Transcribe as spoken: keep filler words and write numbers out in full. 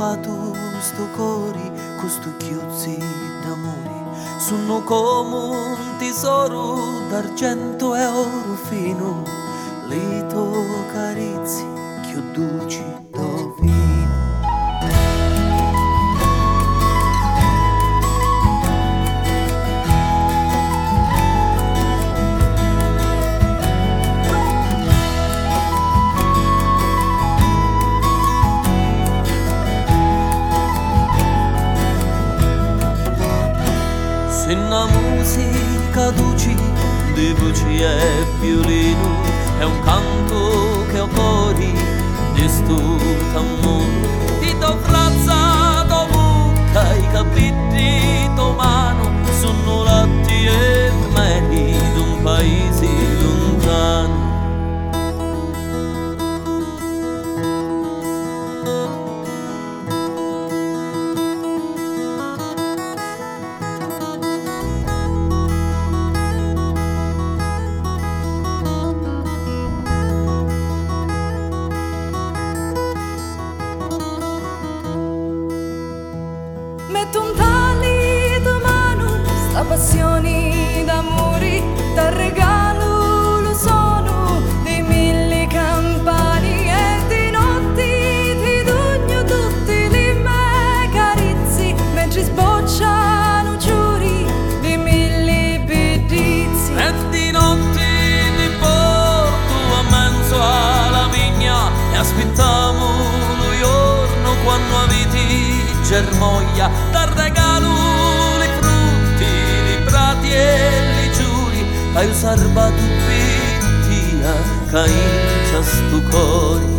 trovato sto cori con sto chiuzzi d'amore, sono come un tesoro d'argento e oro fino, le tue carizie più dolci do vino. Se una musica dolce di voci e violino è un canto che ho cuore di sto amore, ti do frazza, do bocca, i capelli, do mano, sono latti e meli d'un paese lontano. Metto un taglio mano, sta passione d'amore, da regalo lo sono di mille campani e di notti ti dugno tutti le mie carizie, mentre sbocciano giuri di mille pedizi. E di notti ti porto a mezzo alla vigna e aspettiamo lo giorno quando avete germoglia, dal regalo le frutti, li prati e li giuri, hai salvato via, che in sto cuore.